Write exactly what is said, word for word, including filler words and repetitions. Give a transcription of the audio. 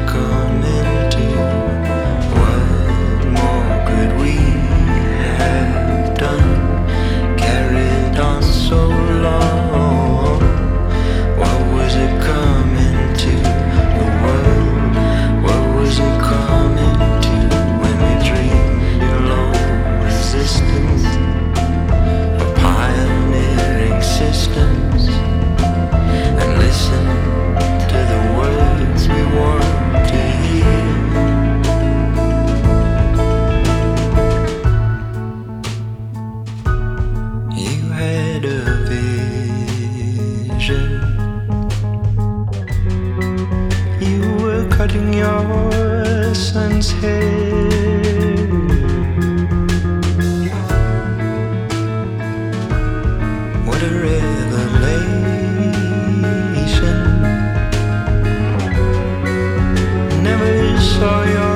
come into? What more could we have done? Carried on so long. What was it coming to? The world, what was it coming to? When we dreamed in low resistance, of pioneering systems, and listened to the words we want to hear. You had a vision. You were cutting your son's hair. What a revelation. Never saw your